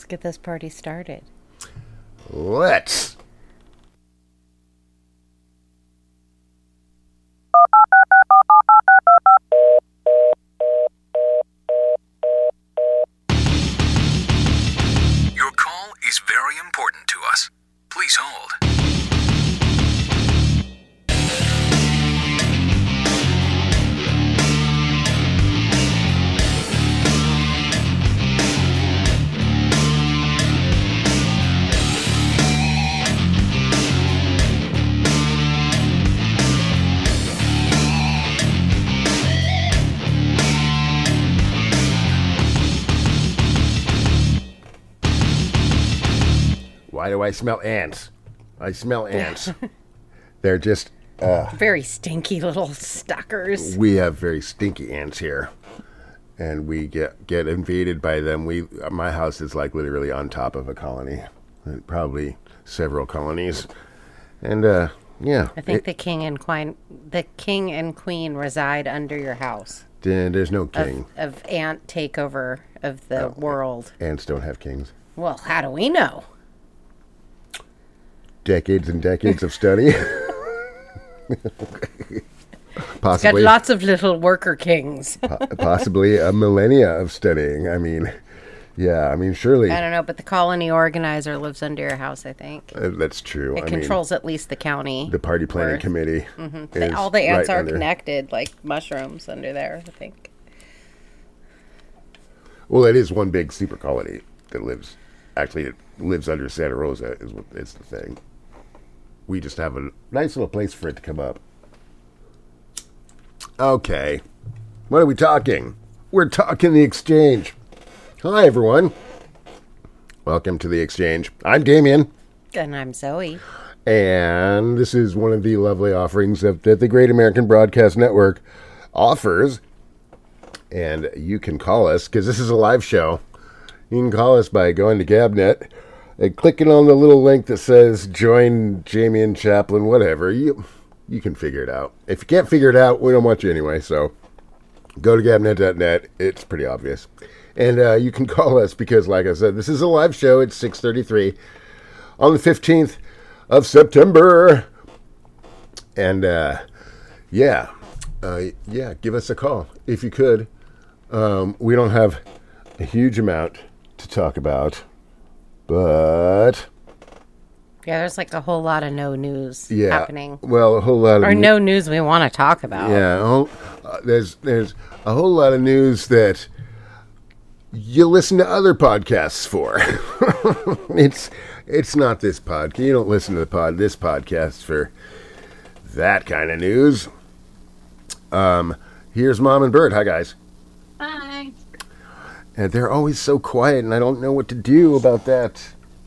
get this party started. Let's. Your call is very important to us. Please hold. Why do I smell ants? I smell ants. They're just... Very stinky little stalkers. We have very stinky ants here. And we get invaded by them. My house is like literally on top of a colony. Probably several colonies. And, yeah. I think the king and queen reside under your house. There's no king. Of ant takeover of the world. Ants don't have kings. Well, how do we know? Decades and decades of study. Possibly. Got lots of little worker kings. Possibly a millennia of studying. I mean, yeah, I mean, surely. I don't know, but the colony organizer lives under your house, I think. That's true. It controls at least the county. The party planning committee. Mm-hmm. All the ants are connected, like mushrooms under there, I think. Well, it is one big super colony that lives under Santa Rosa is the thing. We just have a nice little place for it to come up. Okay. What are we talking? We're talking the Exchange. Hi, everyone. Welcome to the Exchange. I'm Damien. And I'm Zoe. And this is one of the lovely offerings that the Great American Broadcast Network offers. And you can call us, because this is a live show. You can call us by going to Gabnet and clicking on the little link that says join Jamie and Chaplin, whatever. You can figure it out. If you can't figure it out, we don't want you anyway. So go to gabnet.net. It's pretty obvious. And you can call us because, like I said, this is a live show. It's 6:33 on the 15th of September. And, yeah, give us a call if you could. We don't have a huge amount to talk about. But yeah, there's like a whole lot of no news happening. Well, a whole lot of no news we want to talk about. Yeah, there's a whole lot of news that you listen to other podcasts for. It's not this podcast. You don't listen to this podcast for that kind of news. Here's Mom and Bert. Hi, guys. Hi. And they're always so quiet, and I don't know what to do about that.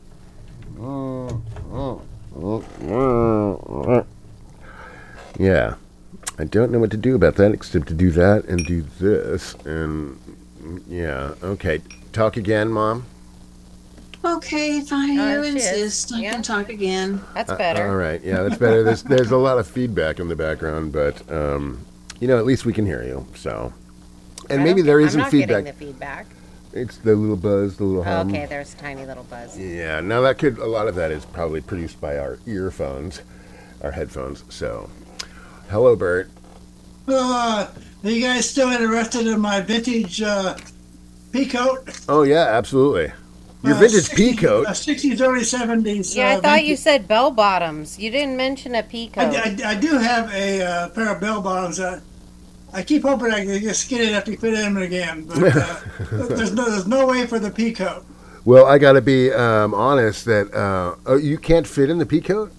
Yeah. I don't know what to do about that except to do that and do this. And, yeah. Okay. Talk again, Mom. Okay, fine. You insist. I can talk again. That's better. All right. Yeah, that's better. There's a lot of feedback in the background, but, at least we can hear you, so. And maybe there isn't feedback. I'm not getting the feedback. It's the little buzz, the little hum. Okay, there's a tiny little buzz. Yeah, now a lot of that is probably produced by our earphones, our headphones, so. Hello, Bert. Are you guys still interested in my vintage pea coat? Oh, yeah, absolutely. Your vintage pea coat? 60s, early 70s. Yeah, I thought you said bell bottoms. You didn't mention a pea coat. I do have a pair of bell bottoms. I keep hoping I can just get it after you fit in them again, but there's no way for the pea coat. Well, I got to be honest that you can't fit in the pea coat?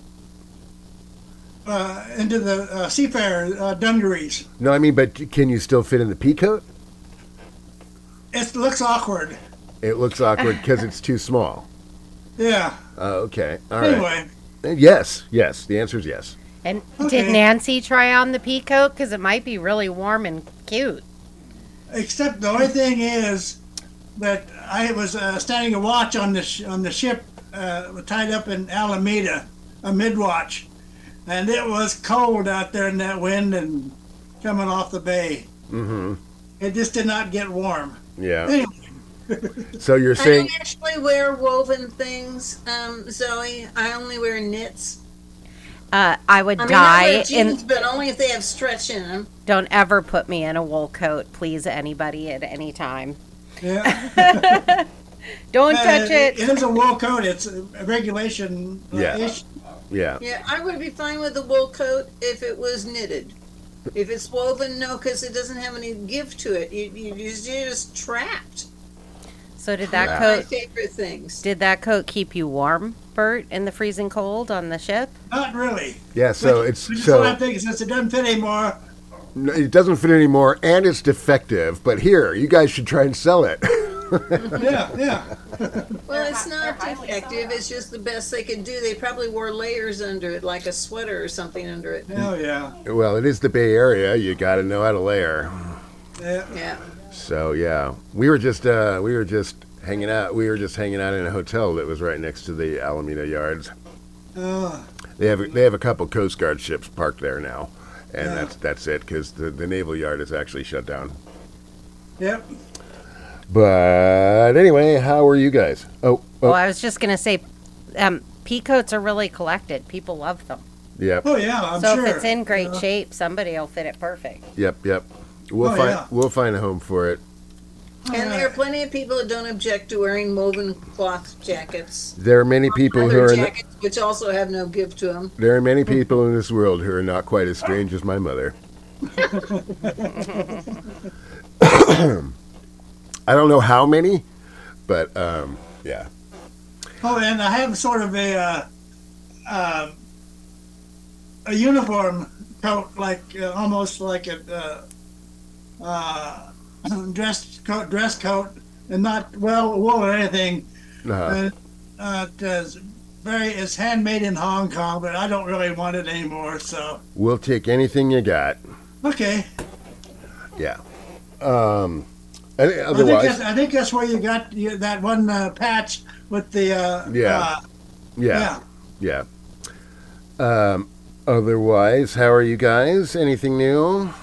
Into the seafarer dungarees. No, I mean, but can you still fit in the pea coat? It looks awkward. It looks awkward because it's too small. Yeah. Okay. All right. Anyway. Yes. The answer is yes. And did Nancy try on the pea coat? Because it might be really warm and cute. Except the only thing is that I was standing a watch on the ship tied up in Alameda, a mid-watch. And it was cold out there in that wind and coming off the bay. Mm-hmm. It just did not get warm. Yeah. Anyway. So you're saying... I don't actually really wear woven things, Zoe. I only wear knits. I would I die wear jeans, but only if they have stretch in them. Don't ever put me in a wool coat, please, anybody at any time. Yeah. Don't touch it. It is a wool coat. It's a regulation. Ish. Yeah. Yeah, I would be fine with a wool coat if it was knitted. If it's woven, no, because it doesn't have any give to it. You're just trapped. So did that My coat? favorite things. Did that coat keep you warm, Bert, in the freezing cold on the ship? Not really. Yeah, so Which is what I'm thinking. Since it doesn't fit anymore, no, it doesn't fit anymore, and it's defective. But here, you guys should try and sell it. yeah. Well, it's not defective. It's just the best they could do. They probably wore layers under it, like a sweater or something under it. Oh yeah. Well, it is the Bay Area. You got to know how to layer. Yeah. So yeah, we were just hanging out. We were just hanging out in a hotel that was right next to the Alameda Yards. Oh. They have a couple Coast Guard ships parked there now, and that's it because the Naval Yard is actually shut down. Yep. But anyway, how are you guys? Oh. Well, I was just gonna say, pea coats are really collected. People love them. Yep. Oh yeah. I'm So sure. if it's in great shape, somebody will fit it perfect. Yep. We'll find a home for it. And there are plenty of people that don't object to wearing woven cloth jackets. There are many people who Leather are. jackets, which also have no give to them. There are many people in this world who are not quite as strange as my mother. I don't know how many, but yeah. Oh, and I have sort of a uniform coat, like almost like a dress coat, and not wool or anything. It's handmade in Hong Kong, but I don't really want it anymore. So We'll take anything you got. okay. Yeah. Otherwise, I think that's where you got that one patch with the yeah. Otherwise, how are you guys? Anything new?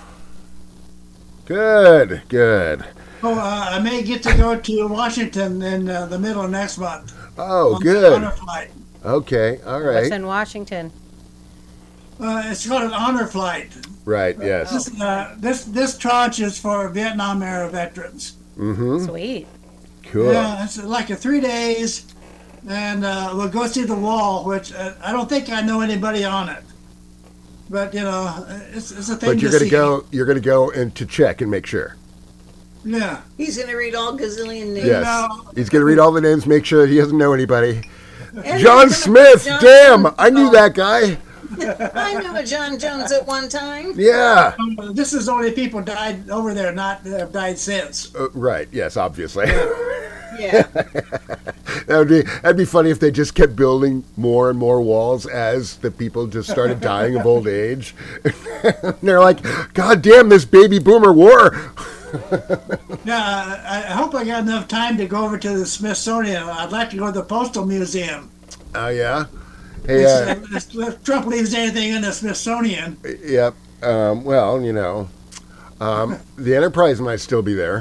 Good. Oh, I may get to go to Washington in the middle of next month. Oh, on good. Honor flight. Okay, all What's right. in Washington? It's called an honor flight. Right, yes. This tranche is for Vietnam era veterans. Mm-hmm. Sweet. Cool. Yeah, it's like 3 days, and we'll go see the wall, which I don't think I know anybody on it. But it's a thing. But you're to gonna see. go. You're gonna go and to check and make sure. Yeah. He's going to read all gazillion names. Yes. No. He's gonna read all the names, make sure he doesn't know anybody. And John Smith. John Damn, Jones. I knew that guy. I knew a John Jones at one time. Yeah. This is only people died over there, not have died since. Right. Yes. Obviously. Yeah. That'd be funny if they just kept building more and more walls as the people just started dying of old age. And they're like, God damn, this baby boomer war. Yeah, I hope I got enough time to go over to the Smithsonian. I'd like to go to the Postal Museum. Oh yeah. Hey. If Trump leaves anything in the Smithsonian. Yep. Well, the Enterprise might still be there.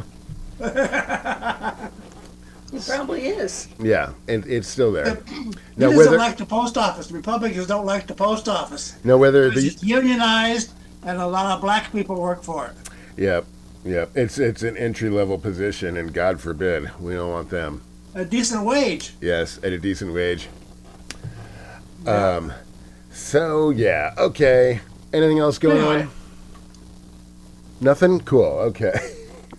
He probably is. Yeah, and it's still there. He Now, doesn't like the post office. Republicans don't like the post office. whether It's unionized, and a lot of black people work for it. Yep. It's an entry level position, and God forbid we don't want them. A decent wage. Yes, at a decent wage. So yeah, okay. Anything else going Anyway. on? Nothing? Cool. Okay.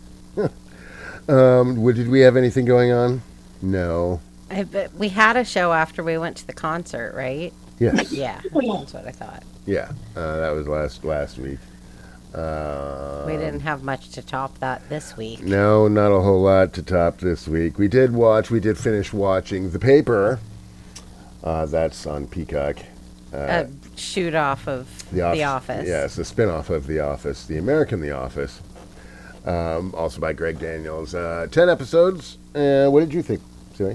Did we have anything going on? No. But we had a show after we went to the concert, right? Yes. Yeah, that's what I thought. Yeah. That was last week. We didn't have much to top that this week. No, not a whole lot to top this week. We did finish watching The Paper. That's on Peacock. A shoot off of The Office. Yes, the spin-off of The Office, the American The Office. Also by Greg Daniels. 10 episodes. What did you think, Silly?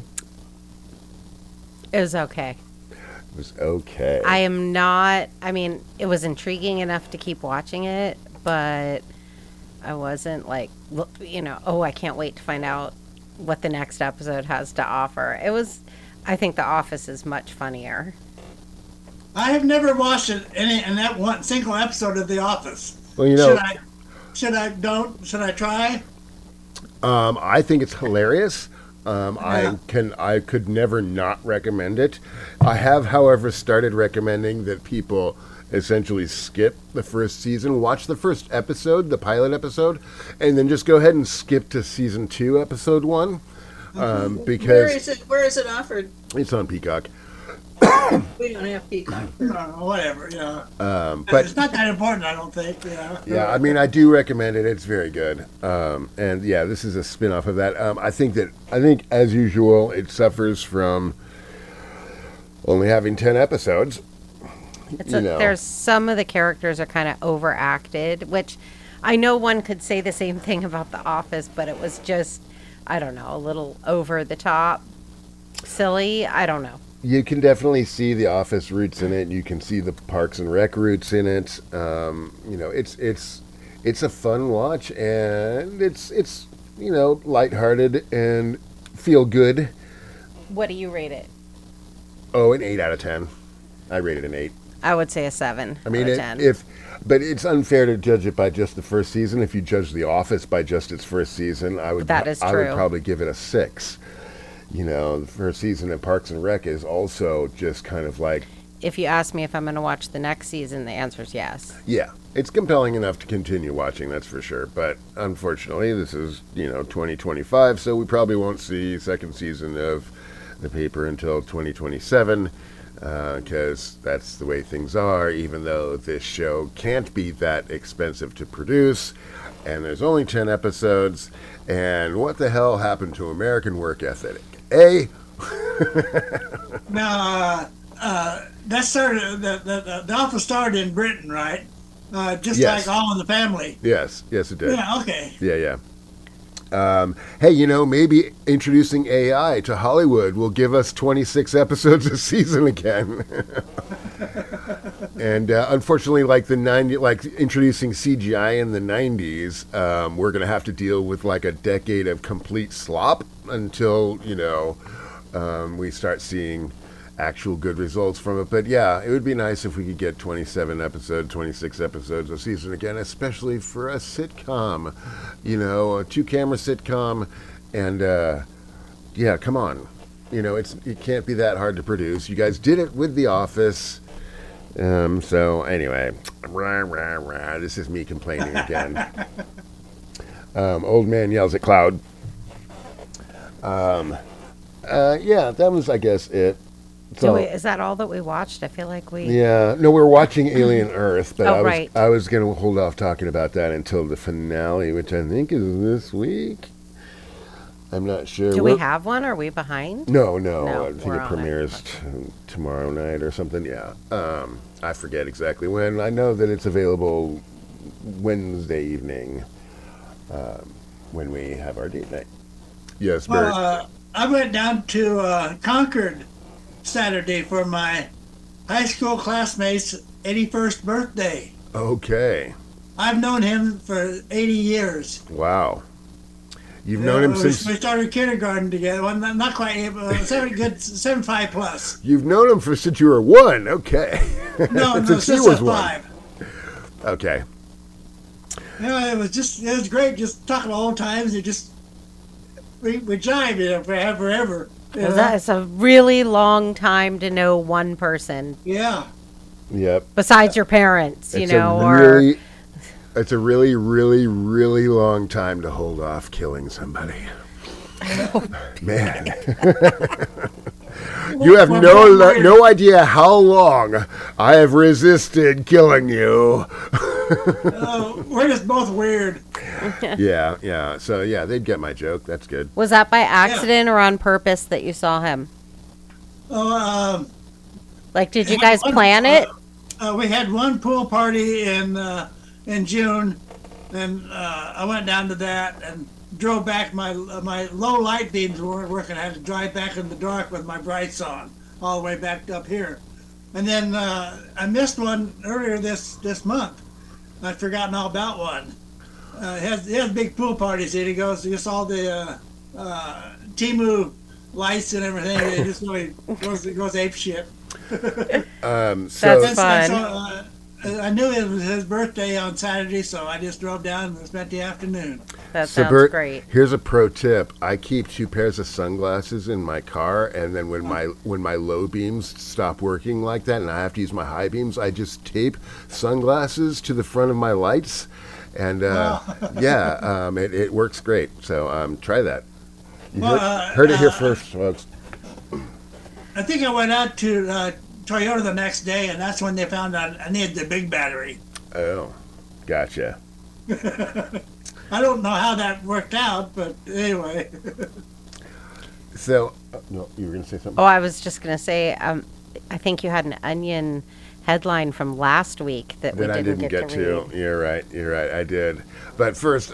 It was okay. It was okay. It was intriguing enough to keep watching it, but I wasn't like, I can't wait to find out what the next episode has to offer. I think The Office is much funnier. I have never watched any in that one single episode of The Office. Well, you know, Should I try? I think it's hilarious. Yeah. I could never not recommend it. I have, however, started recommending that people essentially skip the first season, watch the first episode, the pilot episode, and then just go ahead and skip to season 2, episode 1, because Where is it offered? it's on Peacock. We don't have Peacock. Whatever, yeah. But It's not that important, I don't think. yeah, I mean, I do recommend it. It's very good. And yeah, this is a spin-off of that. I think as usual, it suffers from only having 10 episodes. There's some of the characters are kind of overacted, which I know one could say the same thing about The Office, but it was just, I don't know, a little over the top, silly. I don't know. You can definitely see the Office roots in it. You can see the Parks and Rec roots in it. It's a fun watch, and it's lighthearted and feel good. What do you rate it? Oh, an 8 out of 10. I rate it an 8. I would say a 7 I mean, out of 10. but it's unfair to judge it by just the first season. If you judge The Office by just its first season, I would That is I would true. probably give it a 6. The first season of Parks and Rec is also just kind of like, If you ask me if I'm going to watch the next season, the answer is yes. yeah, it's compelling enough to continue watching, that's for sure. But unfortunately, this is, 2025, so we probably won't see second season of the paper until 2027, because that's the way things are, even though this show can't be that expensive to produce, and there's only 10 episodes, and what the hell happened to American work ethic? Now, that started. The Office started in Britain, right? Just Yes. like All in the Family. Yes, it did. Yeah. Okay. Yeah. Hey, maybe introducing AI to Hollywood will give us 26 episodes a season again. And unfortunately, like introducing CGI in the 90s, we're going to have to deal with like a decade of complete slop until, we start seeing actual good results from it. But yeah, it would be nice if we could get 26 episodes a season again, especially for a sitcom, a 2-camera sitcom. And yeah, come on. It can't be that hard to produce. You guys did it with The Office. So anyway, this is me complaining again. Old man yells at cloud. Yeah, that was, I guess, it. So, Is that all that we watched? I feel like we... yeah, no, we're watching Alien Earth, but Oh, right. I was going to hold off talking about that until the finale, which I think is this week. I'm not sure. Do we have one? Are we behind? No, No, I think we're it on it. premieres tomorrow night or something. Yeah, I forget exactly when. I know that it's available Wednesday evening when we have our date night. Yes, Bert. Well, I went down to Concord Saturday for my high school classmate's 81st birthday. Okay. I've known him for 80 years. Wow. You've known him we since. we started kindergarten together. Well, not quite 75 plus. You've known him since you were 1. Okay. No, Since he since was I was 1. 5. Okay. Yeah, it was great. Just talking about old times. We jived forever. It's a really long time to know one person Yeah. Yep. besides your parents, It's a really, really, really long time to hold off killing somebody. Man. You have no idea how long I have resisted killing you. We're just both weird. Yeah. So, yeah, they'd get my joke. That's good. Was that by accident or on purpose that you saw him? Oh, Like, did you guys plan it? We had one pool party in June, and I went down to that and drove back. My low light beams weren't working. I had to drive back in the dark with my brights on, all the way back up here. And then I missed one earlier this month. I'd forgotten all about one. He has big pool parties. He goes just all the Timu lights and everything. It just really goes ape shit. That's fun. I knew it was his birthday on Saturday, so I just drove down and spent the afternoon. That So sounds Bert, great. here's a pro tip. I keep 2 pairs of sunglasses in my car, and then when my low beams stop working like that and I have to use my high beams, I just tape sunglasses to the front of my lights. And it works great. So try that. You heard it here first, folks. I think I went out to Toyota the next day, and that's when they found out I needed the big battery. Oh, gotcha. I don't know how that worked out, but anyway. So, no, you were going to say something? Oh, I was just going to say, I think you had an Onion headline from last week that we didn't get to read. You're right, I did. But first,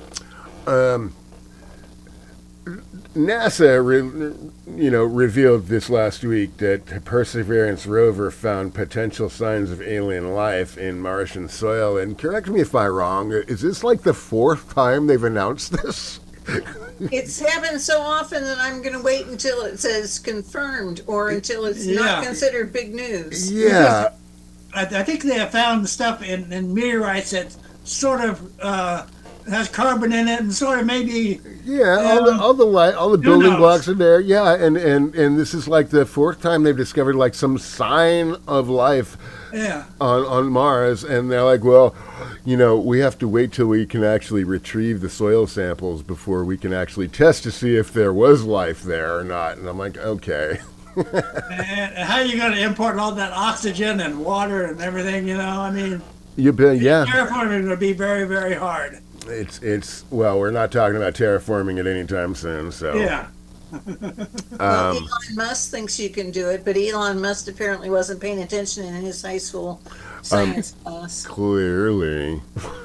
NASA, revealed this last week that Perseverance rover found potential signs of alien life in Martian soil. And correct me if I'm wrong, is this like the 4th time they've announced this? It's happened so often that I'm going to wait until it says confirmed or until it's not considered big news. Yeah. I think they have found stuff in meteorites that sort of has carbon in it and sort of maybe... Yeah, all the building blocks are there. Yeah, and this is like the 4th time they've discovered like some sign of life on Mars. And they're like, well, we have to wait till we can actually retrieve the soil samples before we can actually test to see if there was life there or not. And I'm like, okay. And how are you going to import all that oxygen and water and everything, I mean... Terraforming would be very, very hard. Well, we're not talking about terraforming at any time soon, so... Yeah. Well, Elon Musk thinks you can do it, but Elon Musk apparently wasn't paying attention in his high school science class. Clearly.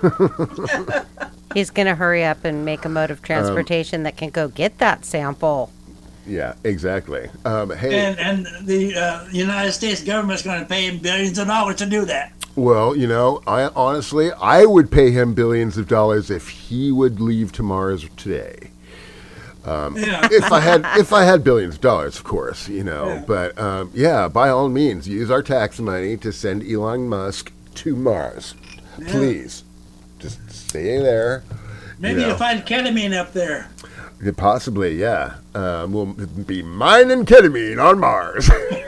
He's going to hurry up and make a mode of transportation that can go get that sample. Yeah, exactly. Hey, and the United States government's going to pay him billions of dollars to do that. Well, I would pay him billions of dollars if he would leave to Mars today. If I had billions of dollars, of course, But by all means, use our tax money to send Elon Musk to Mars, please. Just stay there. Maybe you'll find ketamine up there. Possibly, yeah. We'll be mining ketamine on Mars.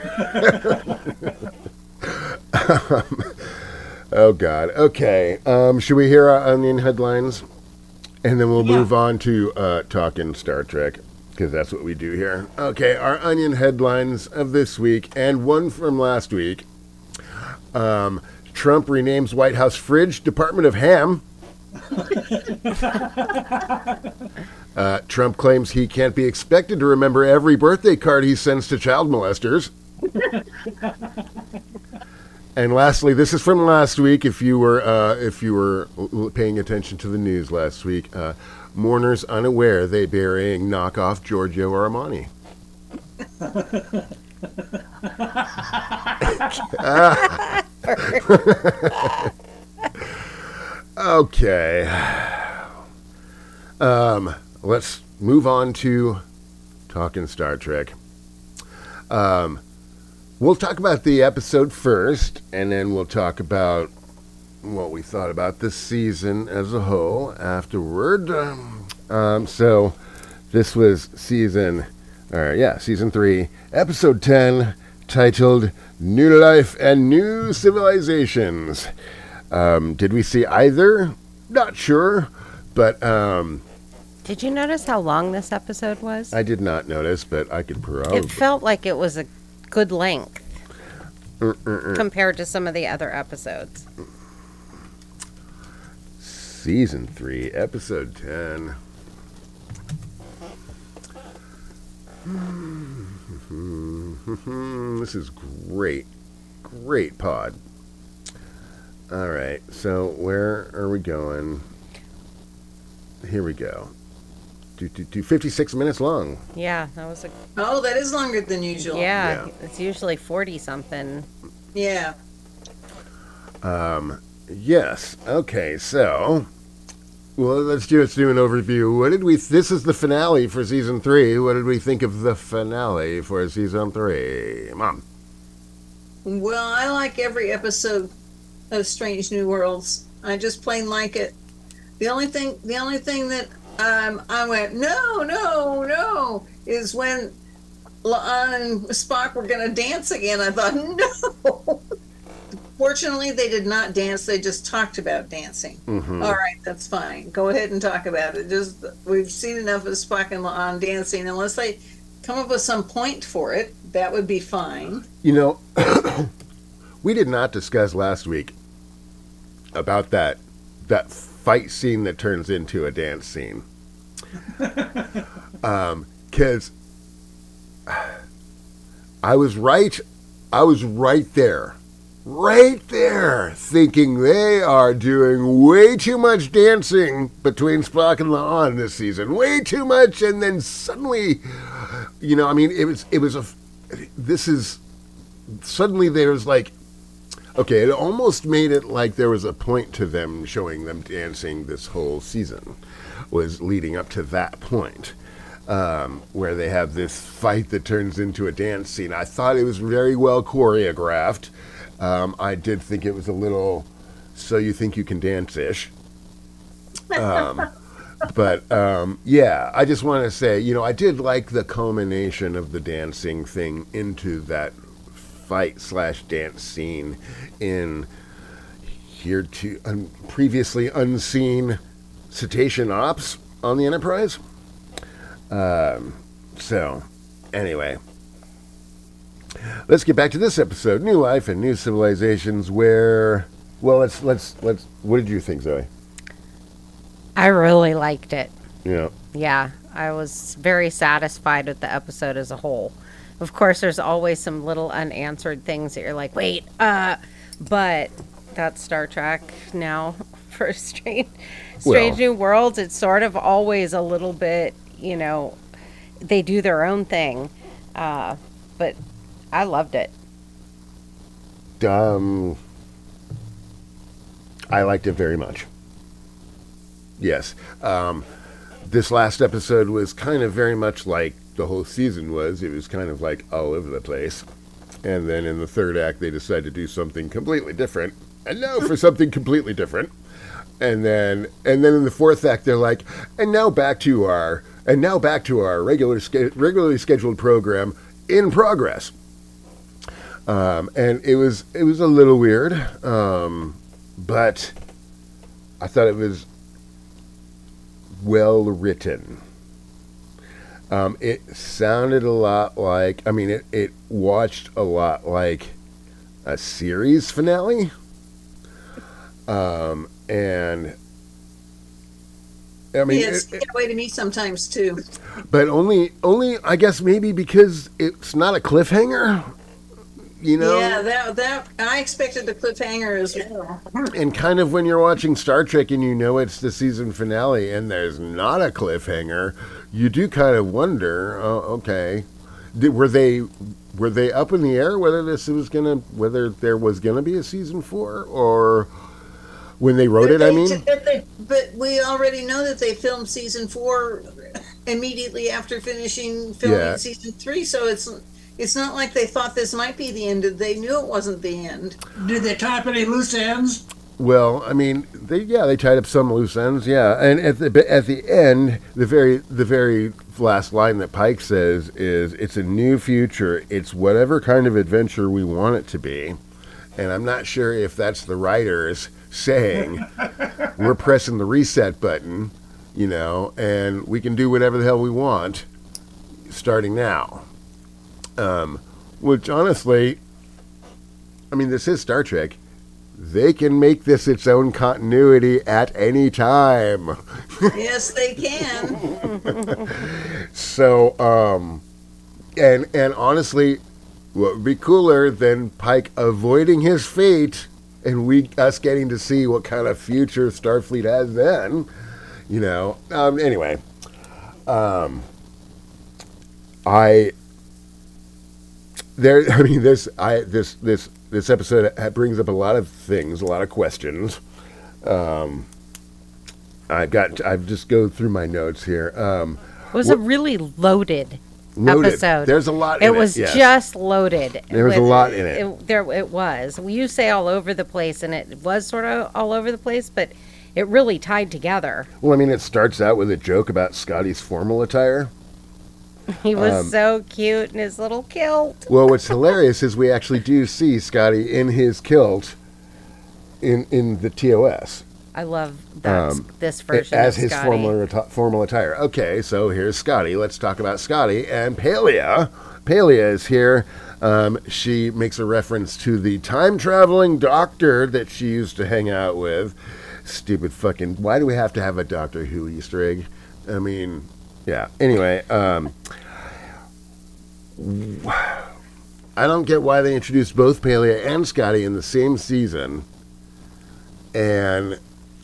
Oh, God. Okay. Should we hear our Onion headlines? And then we'll move on to talking Star Trek, because that's what we do here. Okay, our Onion headlines of this week, and one from last week. Trump renames White House fridge Department of Ham. Trump claims he can't be expected to remember every birthday card he sends to child molesters. And lastly, this is from last week. If you were paying attention to the news last week, mourners unaware they burying knockoff Giorgio Armani. Okay. Let's move on to talking Star Trek. We'll talk about the episode first, and then we'll talk about what we thought about this season as a whole afterward. So this was season 3, episode 10, titled New Life and New Civilizations. Did we see either? Not sure, but... Did you notice how long this episode was? I did not notice, but I could probably... It felt like it was a good length compared to some of the other episodes. Season 3, episode 10. This is great. Great pod. All right, so where are we going? Here we go. 56 minutes long. Yeah, that was that is longer than usual. Yeah. It's usually 40-something. Yeah. Yes. Okay, so Well, let's do an overview. What did we? This is the finale for season 3. What did we think of the finale for season 3, Mom? Well, I like every episode of Strange New Worlds. I just plain like it. The only thing that I went no is when La'an and Spock were going to dance again. I thought no. Fortunately, they did not dance. They just talked about dancing. Mm-hmm. All right, that's fine. Go ahead and talk about it. Just we've seen enough of Spock and La'an dancing. Unless they come up with some point for it, that would be fine. You know, we did not discuss last week about that fight scene that turns into a dance scene. Because I was right there. Right there, thinking they are doing way too much dancing between Spock and La'an this season. Way too much, and then suddenly, you know, I mean, suddenly there's like, okay, it almost made it like there was a point to them showing them dancing this whole season, was leading up to that point. Where they have this fight that turns into a dance scene. I thought it was very well choreographed. I did think it was a little so you think you can dance-ish. But yeah, I just want to say, you know, I did like the culmination of the dancing thing into that fight/dance scene in previously unseen cetacean ops on the Enterprise. So, anyway. Let's get back to this episode, New Life and New Civilizations, where, well, let's, what did you think, Zoe? I really liked it. Yeah. Yeah, I was very satisfied with the episode as a whole. Of course, there's always some little unanswered things that you're like, wait, but that's Star Trek now for Strange New Worlds. It's sort of always a little bit, you know, they do their own thing, but I loved it. I liked it very much. Yes. This last episode was kind of very much like the whole season was. It was kind of like all over the place. And then in the third act, they decided to do something completely different. And now for something completely different. And then in the fourth act, they're like, and now back to our regularly scheduled program in progress. And it was a little weird, but I thought it was well written. It sounded a lot like, I mean, it watched a lot like a series finale. And I mean, yes, it way to me sometimes too. But only, I guess maybe because it's not a cliffhanger. You know? Yeah, that I expected the cliffhanger as well. And kind of when you're watching Star Trek and you know it's the season finale and there's not a cliffhanger, you do kind of wonder, okay, were they up in the air whether there was gonna be a season 4 or when they wrote it? I mean, but we already know that they filmed season 4 immediately after finishing filming season 3, so it's not like they thought this might be the end. They knew it wasn't the end. Did they tie up any loose ends? Well, I mean, they tied up some loose ends, yeah. And at the end, the very last line that Pike says is, "It's a new future. It's whatever kind of adventure we want it to be." And I'm not sure if that's the writers saying, "We're pressing the reset button, you know, and we can do whatever the hell we want starting now." Which honestly, I mean, this is Star Trek. They can make this its own continuity at any time. Yes, they can. So, and honestly, what would be cooler than Pike avoiding his fate and us getting to see what kind of future Starfleet has then, you know? Anyway, This episode brings up a lot of things, a lot of questions. I've just go through my notes here. It was a really loaded episode. There's a lot in it. It was just loaded. There was a lot in it. It was. You say all over the place, and it was sort of all over the place, but it really tied together. Well, I mean, it starts out with a joke about Scotty's formal attire. He was so cute in his little kilt. Well, what's hilarious is we actually do see Scotty in his kilt in the TOS. I love this version as of his Scotty. formal attire. Okay, so here's Scotty. Let's talk about Scotty and Palia. Palia is here. She makes a reference to the time-traveling doctor that she used to hang out with. Stupid fucking... Why do we have to have a Doctor Who Easter egg? I mean... Yeah. Anyway, I don't get why they introduced both Palia and Scotty in the same season, and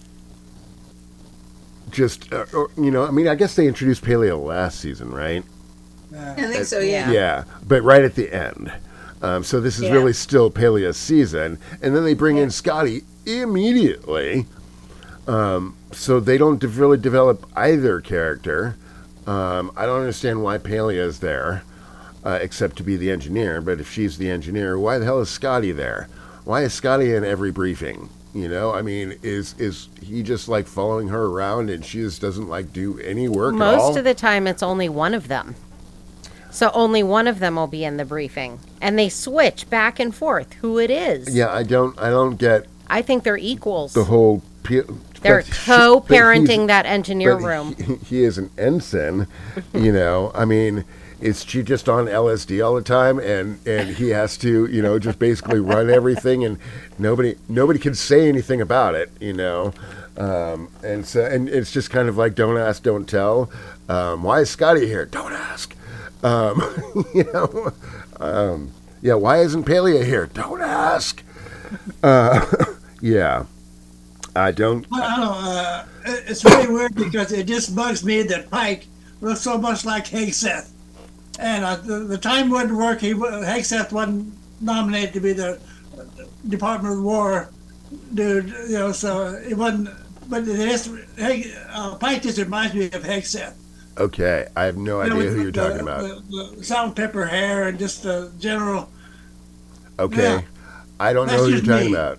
just I mean, I guess they introduced Palia last season, right? I think so. Yeah. Yeah, but right at the end. So this is really still Palia's season, and then they bring in Scotty immediately. So they don't really develop either character. I don't understand why Palia is there, except to be the engineer. But if she's the engineer, why the hell is Scotty there? Why is Scotty in every briefing? You know, I mean, is he just like following her around and she just doesn't like do any work at all? Most of the time, it's only one of them. So only one of them will be in the briefing, and they switch back and forth who it is. Yeah, I don't get. I think they're equals. The whole. They're co-parenting that engineer room. He is an ensign, you know. I mean, is she just on LSD all the time, and he has to, you know, just basically run everything, and nobody can say anything about it, you know. And it's just kind of like don't ask, don't tell. Why is Scotty here? Don't ask. You know. Yeah. Why isn't Palia here? Don't ask. Yeah. I don't know. It's really weird because it just bugs me that Pike looks so much like Hegseth. And the time wouldn't work. Hegseth wasn't nominated to be the Department of War dude, you know, so it wasn't. But Pike just reminds me of Hegseth. Okay, I have no idea who you're talking about. The salt and pepper hair and just the general. Okay, yeah. I don't know who you're talking about.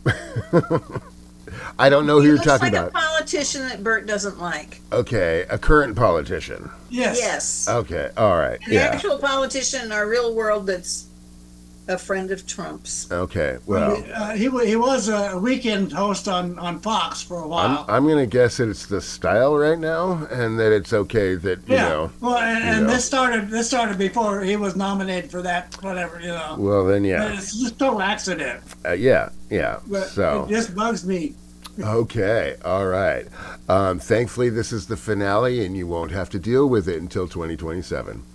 I don't know who you're talking about. He looks like a politician that Bert doesn't like. Okay, a current politician. Yes. Yes. Okay, all right. An actual politician in our real world that's a friend of Trump's. Okay, well. He was a weekend host on Fox for a while. I'm going to guess that it's the style right now, and that it's okay that, you know. Well, and this started before he was nominated for that, whatever, you know. Well, then, yeah. But it's just total accident. Yeah. But so. it just bugs me. Okay, all right. Thankfully, this is the finale, and you won't have to deal with it until 2027.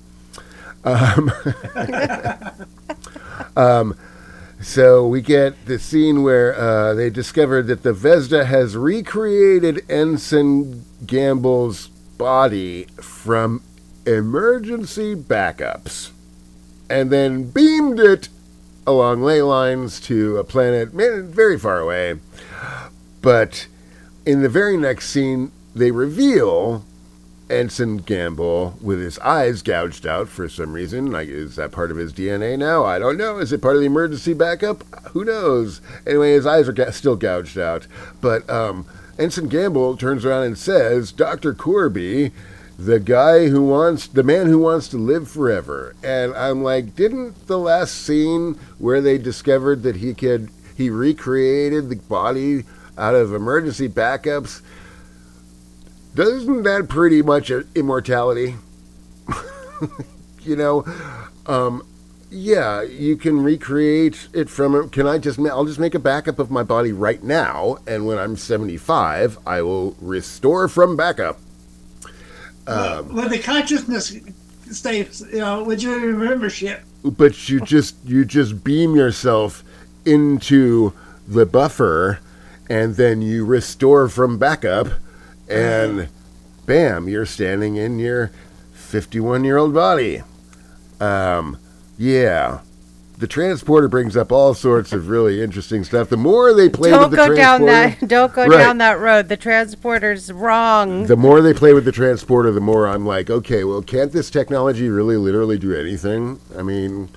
So we get the scene where they discovered that the Vesda has recreated Ensign Gamble's body from emergency backups and then beamed it along ley lines to a planet very far away. But in the very next scene, they reveal Ensign Gamble with his eyes gouged out for some reason. Like, is that part of his DNA now? I don't know. Is it part of the emergency backup? Who knows? Anyway, his eyes are still gouged out. But Ensign Gamble turns around and says, Dr. Corby, the man who wants to live forever. And I'm like, didn't the last scene where they discovered that he recreated the body out of emergency backups, doesn't that pretty much immortality? You know, yeah, you can recreate it from. I'll just make a backup of my body right now, and when I'm 75, I will restore from backup. When the consciousness stays, you know, with your membership. But you just beam yourself into the buffer, and then you restore from backup, and bam, you're standing in your 51-year-old body. Yeah. the transporter brings up all sorts of really interesting stuff. The more they play with the transporter... Don't go down that road. The transporter's wrong. The more they play with the transporter, the more I'm like, okay, well, can't this technology really literally do anything? I mean,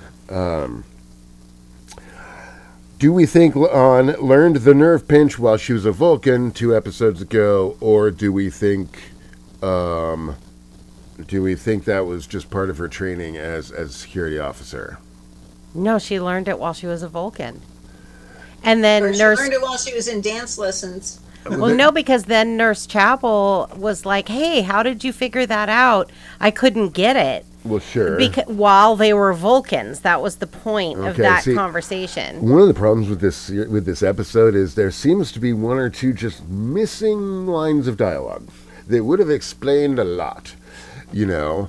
do we think La'an learned the nerve pinch while she was a Vulcan 2 episodes ago, or do we think that was just part of her training as a security officer? No, she learned it while she was a Vulcan. And then she learned it while she was in dance lessons. Well, no, because then Nurse Chapel was like, hey, how did you figure that out? I couldn't get it. Well, sure. While they were Vulcans. That was the point of that conversation. One of the problems with this episode is there seems to be 1 or 2 just missing lines of dialogue. They would have explained a lot, you know.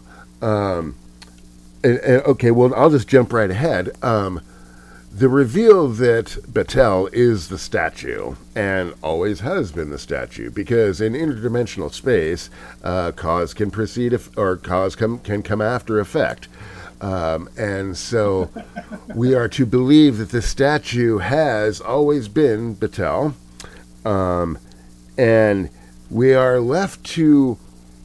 Okay, well, I'll just jump right ahead. The reveal that Batel is the statue, and always has been the statue, because in interdimensional space, cause can precede, or cause can come after effect. And so we are to believe that the statue has always been Batel, and we are left to...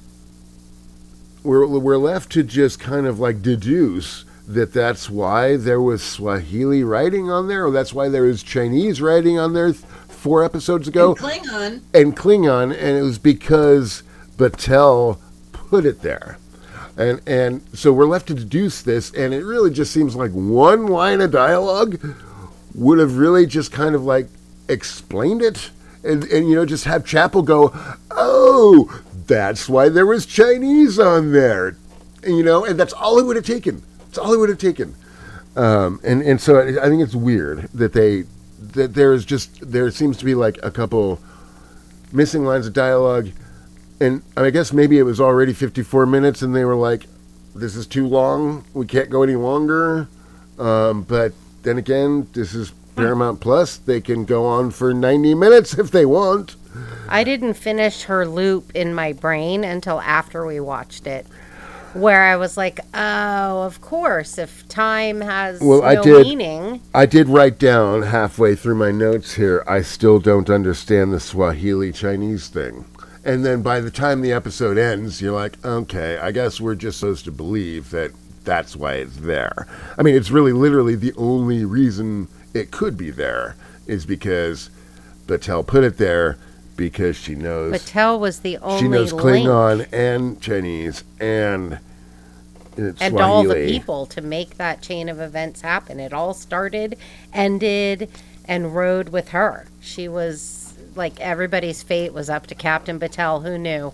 We're left to just kind of like deduce that that's why there was Swahili writing on there, or that's why there was Chinese writing on there 4 episodes ago. And Klingon, and it was because Batel put it there. And so we're left to deduce this, and it really just seems like 1 line of dialogue would have really just kind of like explained it, and you know, just have Chapel go, oh, that's why there was Chinese on there, and, you know, and that's all it would have taken. It's all it would have taken. And so I think it's weird that there seems to be like a couple missing lines of dialogue, and I guess maybe it was already 54 minutes, and they were like, this is too long. We can't go any longer. But then again, this is Paramount Plus. They can go on for 90 minutes if they want. I didn't finish her loop in my brain until after we watched it, where I was like, oh, of course, if time has meaning. I did write down halfway through my notes here, I still don't understand the Swahili Chinese thing. And then by the time the episode ends, you're like, okay, I guess we're just supposed to believe that that's why it's there. I mean, it's really literally the only reason it could be there is because Batel put it there, because she knows... Batel was the only She knows link. Klingon and Chinese and Swahili. All the people to make that chain of events happen. It all started, ended, and rode with her. She was... like, everybody's fate was up to Captain Batel. Who knew?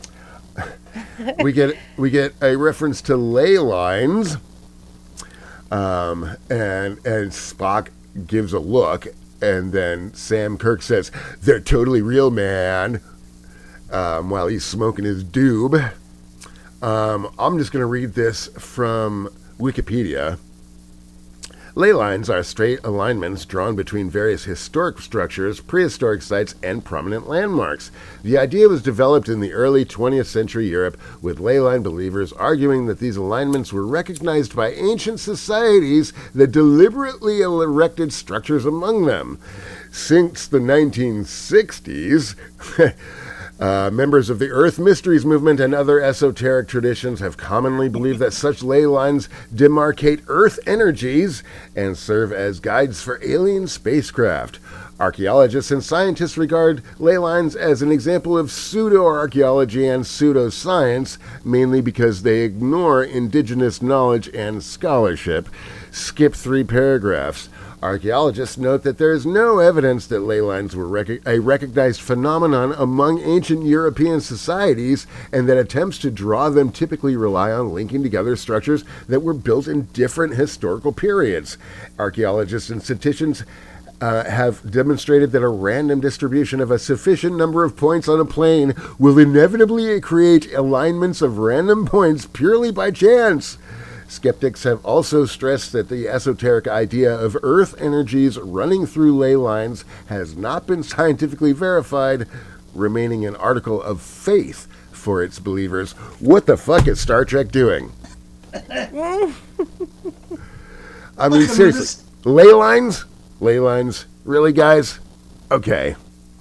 we get a reference to ley lines, and Spock gives a look, and then Sam Kirk says, "They're totally real, man," while he's smoking his doob. I'm just going to read this from Wikipedia. Ley lines are straight alignments drawn between various historic structures, prehistoric sites, and prominent landmarks. The idea was developed in the early 20th century Europe, with ley line believers arguing that these alignments were recognized by ancient societies that deliberately erected structures among them. Since the 1960s... members of the Earth Mysteries movement and other esoteric traditions have commonly believed that such ley lines demarcate Earth energies and serve as guides for alien spacecraft. Archaeologists and scientists regard ley lines as an example of pseudo-archaeology and pseudoscience, mainly because they ignore indigenous knowledge and scholarship. Skip 3 paragraphs. Archaeologists note that there is no evidence that ley lines were a recognized phenomenon among ancient European societies, and that attempts to draw them typically rely on linking together structures that were built in different historical periods. Archaeologists and statisticians have demonstrated that a random distribution of a sufficient number of points on a plane will inevitably create alignments of random points purely by chance. Skeptics have also stressed that the esoteric idea of Earth energies running through ley lines has not been scientifically verified, remaining an article of faith for its believers. What the fuck is Star Trek doing? I mean, seriously. Ley lines? Ley lines? Really, guys? Okay.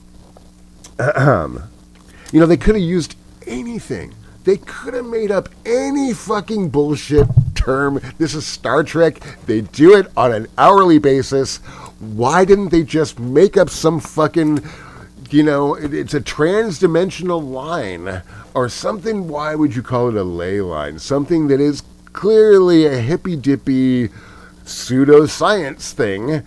They could have used anything. They could have made up any fucking bullshit term. This is Star Trek. They do it on an hourly basis. Why didn't they just make up some fucking, it's a trans-dimensional line or something? Why would you call it a ley line? Something that is clearly a hippy-dippy pseudoscience thing.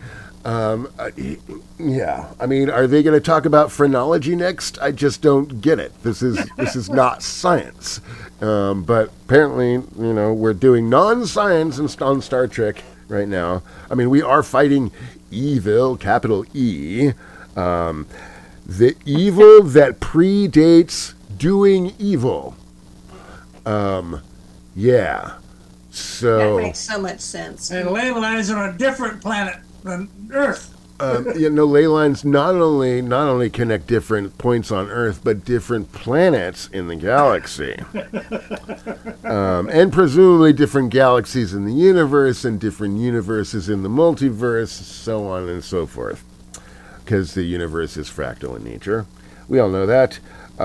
Yeah. I mean, are they going to talk about phrenology next? I just don't get it. This is not science. But apparently, we're doing non-science on Star Trek right now. I mean, we are fighting evil, capital E. The evil that predates doing evil. Yeah. So that makes so much sense. And ley lines are on a different planet than Earth. Ley lines not only connect different points on Earth, but different planets in the galaxy, and presumably different galaxies in the universe and different universes in the multiverse, so on and so forth. Because the universe is fractal in nature, we all know that.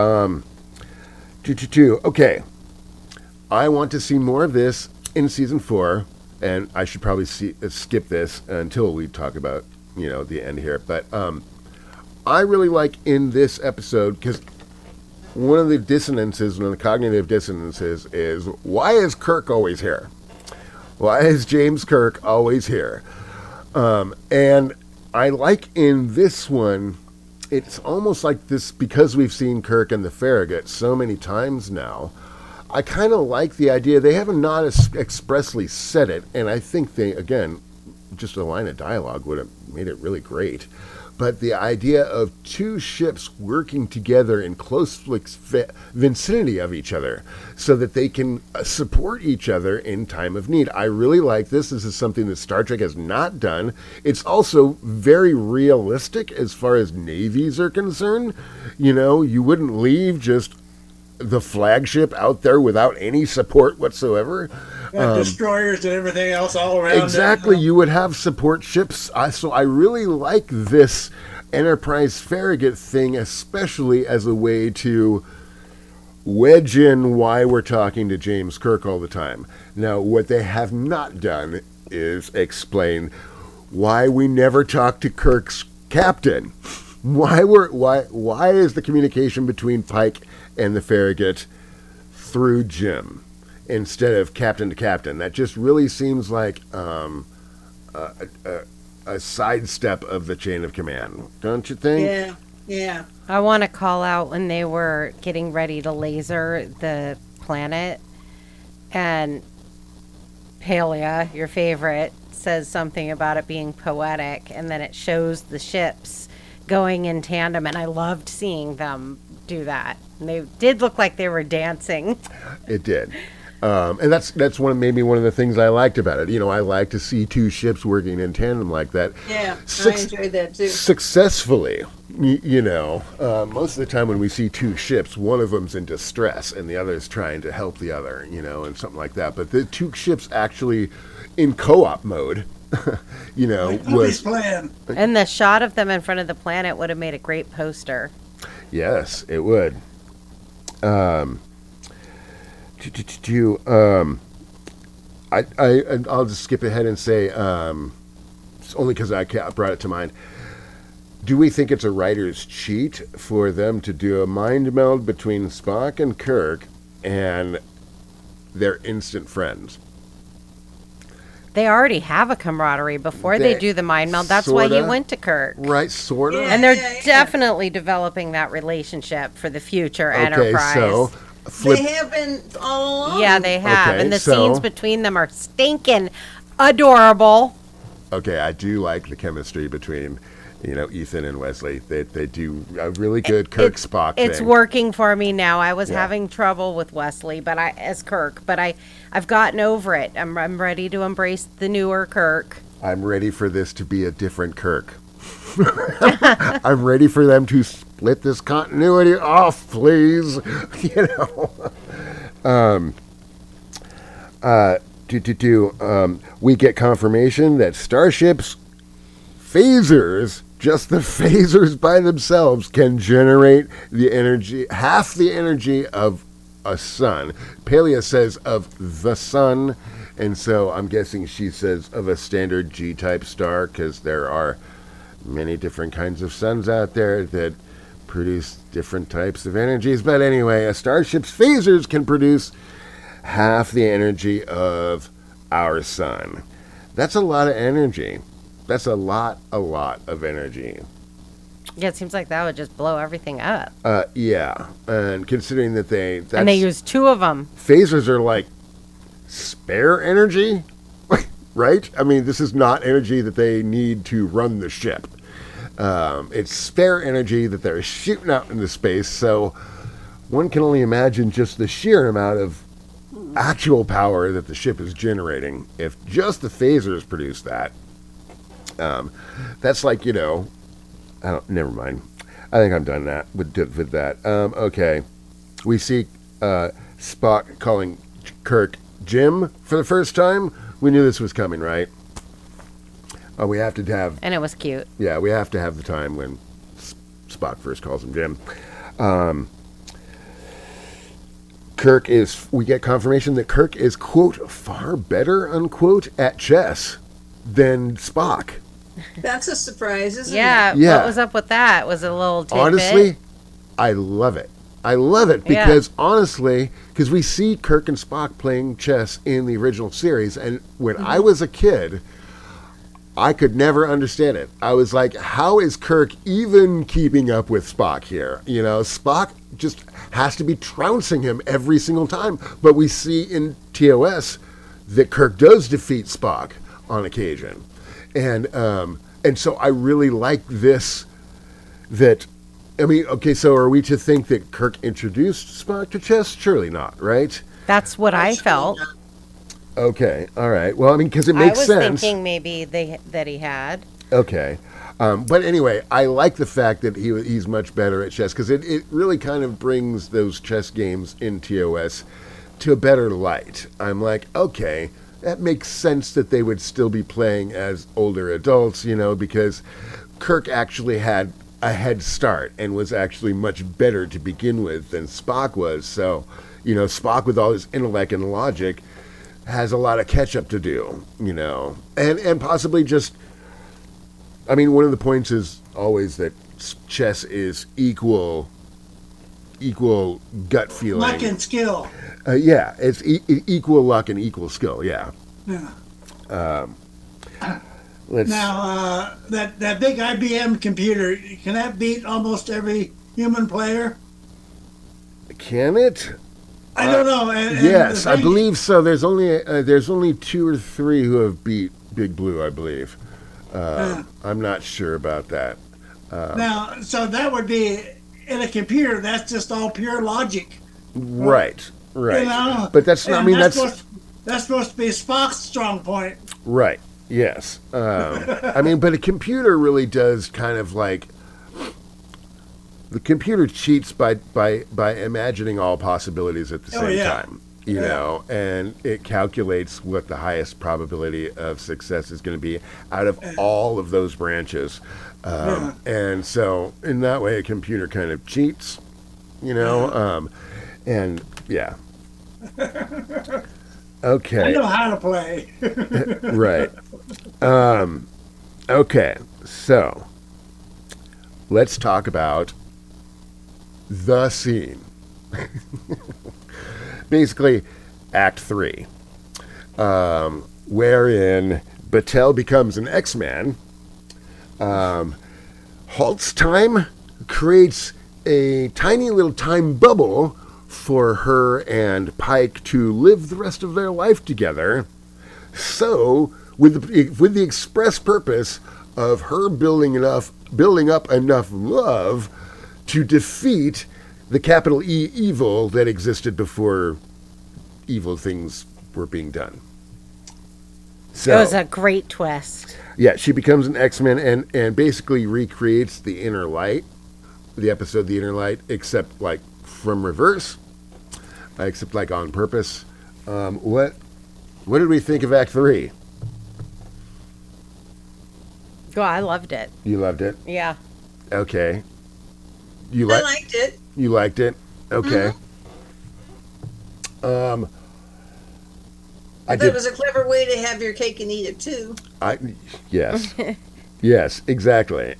Okay, I want to see more of this in season 4. And I should probably skip this until we talk about, the end here. But I really like in this episode, because one of the dissonances, one of the cognitive dissonances is, why is Kirk always here? Why is James Kirk always here? And I like in this one, it's almost like this, because we've seen Kirk and the Farragut so many times now, I kind of like the idea. They haven't not expressly said it, and I think they, again, just a line of dialogue would have made it really great. But the idea of two ships working together in close vicinity of each other so that they can support each other in time of need. I really like this. This is something that Star Trek has not done. It's also very realistic as far as navies are concerned. You wouldn't leave just the flagship out there without any support whatsoever. Destroyers and everything else all around. Exactly. You would have support ships. So I really like this Enterprise Farragut thing, especially as a way to wedge in why we're talking to James Kirk all the time. Now, what they have not done is explain why we never talk to Kirk's captain. Why is the communication between Pike and the Farragut through Jim instead of captain to captain? That just really seems like a sidestep of the chain of command, don't you think? Yeah. I want to call out when they were getting ready to laser the planet, and Palia, your favorite, says something about it being poetic, and then it shows the ships going in tandem, and I loved seeing them do that. And they did look like they were dancing. It did. And that's maybe one of the things I liked about it. I like to see two ships working in tandem like that. Yeah, I enjoyed that too. Successfully. Most of the time when we see two ships, one of them's in distress and the other's trying to help the other, and something like that. But the two ships actually in co-op mode, was plan. And the shot of them in front of the planet would have made a great poster. Yes, it would. I'll just skip ahead and say, only because I brought it to mind. Do we think it's a writer's cheat for them to do a mind meld between Spock and Kirk and their instant friends? They already have a camaraderie before they do the mind meld. That's why he went to Kirk. Right, sort of. Yeah, and they're definitely developing that relationship for the future Enterprise. So they have been all along. Yeah, they have. Okay, and the scenes between them are stinking adorable. Okay, I do like the chemistry between, Ethan and Wesley. They do a really good Kirk-Spock thing. It's working for me now. I was having trouble with Wesley, as Kirk, but I've gotten over it. I'm ready to embrace the newer Kirk. I'm ready for this to be a different Kirk. I'm ready for them to split this continuity off, please. We get confirmation that starships phasers, just the phasers by themselves, can generate the energy, half the energy of a sun. Pelia says of the sun, and so I'm guessing she says of a standard G-type star, because there are many different kinds of suns out there that produce different types of energies. But anyway, a starship's phasers can produce half the energy of our sun. That's a lot of energy. That's a lot of energy. Yeah, it seems like that would just blow everything up. Yeah, and considering that and they use 2 of them. Phasers are like spare energy, right? I mean, this is not energy that they need to run the ship. It's spare energy that they're shooting out into space, so one can only imagine just the sheer amount of actual power that the ship is generating. If just the phasers produce that, that's like, never mind. I think I'm done with that. Okay. We see Spock calling Kirk Jim for the first time. We knew this was coming, right? We have to have... And it was cute. Yeah, we have to have the time when Spock first calls him Jim. We get confirmation that Kirk is, quote, far better, unquote, at chess than Spock. That's a surprise, isn't it? Yeah. What was up with that? Was it a little tidbit? Honestly, I love it. I love it because, honestly, because we see Kirk and Spock playing chess in the original series, and when I was a kid, I could never understand it. I was like, how is Kirk even keeping up with Spock here? Spock just has to be trouncing him every single time. But we see in TOS that Kirk does defeat Spock on occasion. And so I really like this, so are we to think that Kirk introduced Spock to chess? Surely not, right? That's what I felt. Okay, all right. Well, because it makes sense. I was thinking maybe that he had. Okay. But anyway, I like the fact that he's much better at chess, because it really kind of brings those chess games in TOS to a better light. I'm like, okay, that makes sense that they would still be playing as older adults, because Kirk actually had a head start and was actually much better to begin with than Spock was. So, Spock, with all his intellect and logic, has a lot of catch up to do, and possibly just, one of the points is always that chess is equal gut feeling. Luck and skill. Yeah, it's equal luck and equal skill. Yeah. Yeah. Now, that big IBM computer, can that beat almost every human player? Can it? I don't know. Yes, I believe so. There's only 2 or 3 who have beat Big Blue, I believe. I'm not sure about that. Now, so that would be, in a computer, that's just all pure logic. Right. But that's not. That's supposed to be Spock's strong point. Right. Yes. But a computer really does kind of like. The computer cheats by imagining all possibilities at the same time, and it calculates what the highest probability of success is going to be out of all of those branches. And so in that way, a computer kind of cheats, and yeah. Okay. I know how to play. Right. Okay. So let's talk about the scene. Basically, Act 3, wherein Batel becomes an X-Man. Halt's time creates a tiny little time bubble for her and Pike to live the rest of their life together. So, with the express purpose of her building up enough love to defeat the capital E evil that existed before evil things were being done. So, it was a great twist. Yeah, she becomes an X-Men and basically recreates the Inner Light, the episode The Inner Light, except like from reverse, except like on purpose. What What did we think of Act 3? Oh, I loved it. You loved it? Yeah. Okay. I liked it. You liked it? Okay. I thought it was a clever way to have your cake and eat it too. Yes. Yes, exactly.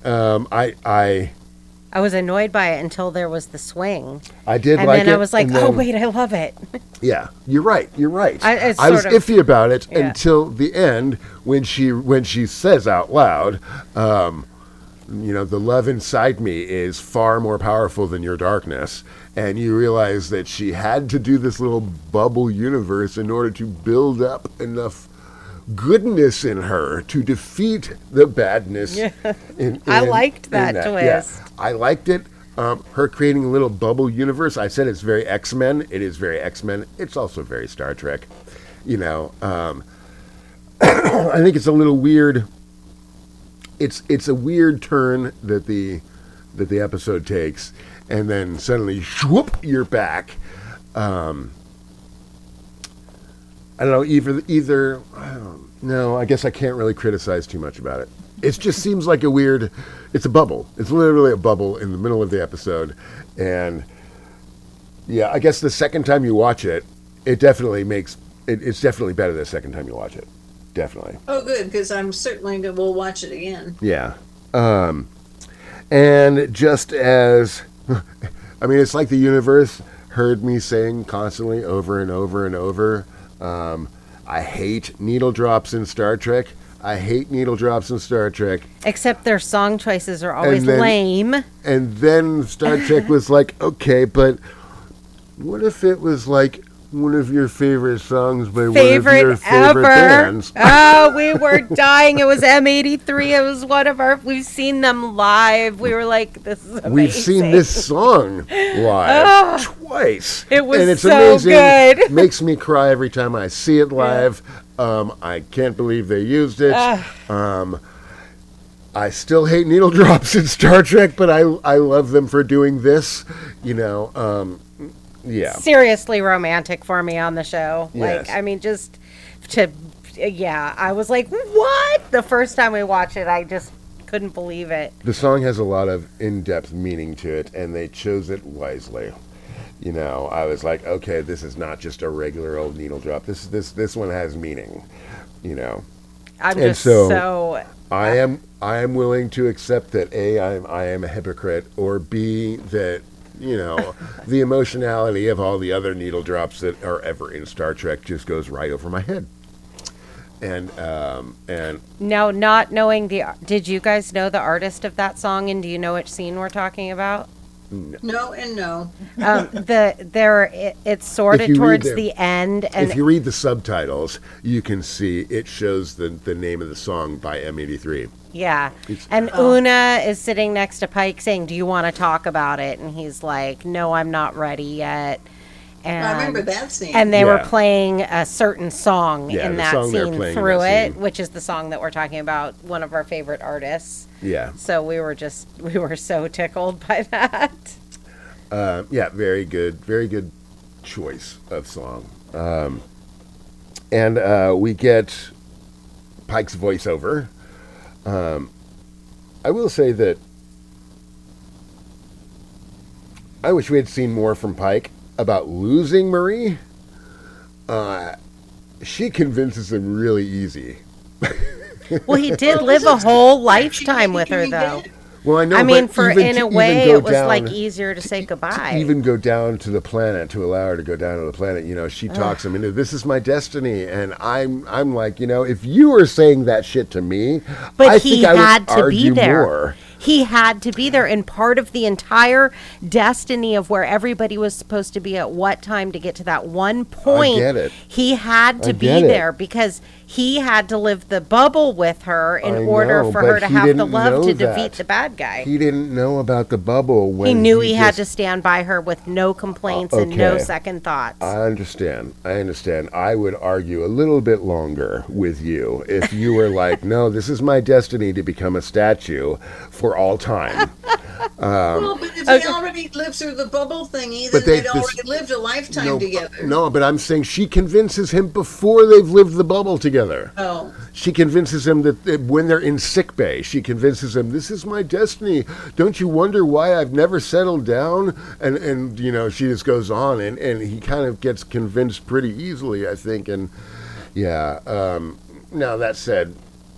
I was annoyed by it until there was the swing. I did and like it. And then I was like, oh, wait, I love it. Yeah, you're right. I was of, iffy about it yeah. until the end when she says out loud, the love inside me is far more powerful than your darkness. And you realize that she had to do this little bubble universe in order to build up enough goodness in her to defeat the badness. Yeah. I liked that twist. Yeah, I liked it. Her creating a little bubble universe. I said it's very X-Men. It is very X-Men. It's also very Star Trek. I think it's a little weird. It's a weird turn that the episode takes, and then suddenly, whoop, you're back. I don't know, either. No, I guess I can't really criticize too much about it. It just seems like it's a bubble. It's literally a bubble in the middle of the episode. And yeah, I guess the second time you watch it, it's definitely better the second time you watch it. Definitely. Oh, good, because I'm certainly will watch it again. Yeah. And just as, it's like the universe heard me saying constantly over and over and over, I hate needle drops in Star Trek. Except their song choices are always lame. And then Star Trek was like, okay, but what if it was like one of your favorite songs by one of your favorite bands? Oh, we were dying. It was M83. It was we've seen them live. We were like, this is amazing. We've seen this song live twice. It was and it's so amazing. good. It makes me cry every time I see it live. I can't believe they used it. I still hate needle drops in Star Trek, but I love them for doing this. Yeah. Seriously romantic for me on the show. Yes. I was like, what? The first time we watched it, I just couldn't believe it. The song has a lot of in-depth meaning to it, and they chose it wisely. I was like, okay, this is not just a regular old needle drop. This one has meaning. I'm just so. I am willing to accept that A, I am a hypocrite, or B, that the emotionality of all the other needle drops that are ever in Star Trek just goes right over my head. And now, not knowing did you guys know the artist of that song, and do you know which scene we're talking about? No and no. It's sort of towards the end, and if you read the subtitles, you can see it shows the name of the song by M83. Yeah, and Una is sitting next to Pike saying, "Do you want to talk about it?" And he's like, "No, I'm not ready yet." And I remember that scene. And they were playing a certain song in that scene through it, scene. which is the song that we're talking about, one of our favorite artists. Yeah. So we were so tickled by that. Very good choice of song. And we get Pike's voiceover. I will say that I wish we had seen more from Pike about losing Marie. She convinces him really easy. Well, he did live a whole lifetime with her, though. Well, I know. In a way, it was like easier to say goodbye. Even go down to the planet, to allow her to go down to the planet. She talks him into, this is my destiny, and I'm like, if you were saying that shit to me, I think I would argue more. He had to be there, and part of the entire destiny of where everybody was supposed to be at what time to get to that one point, I get it. He had to be there because he had to live the bubble with her in order for her to have the love to defeat the bad guy. He didn't know about the bubble when he knew he had to stand by her with no complaints and no second thoughts. I understand. I would argue a little bit longer with you if you were like, no, this is my destiny to become a statue for all time. Well, but if they already lived through the bubble thingy, then they'd already lived a lifetime together. No, but I'm saying she convinces him before they've lived the bubble together. Oh. She convinces him that when they're in sick bay, she convinces him, this is my destiny. Don't you wonder why I've never settled down? And you know, she just goes on, and he kind of gets convinced pretty easily, I think. And yeah, now that said,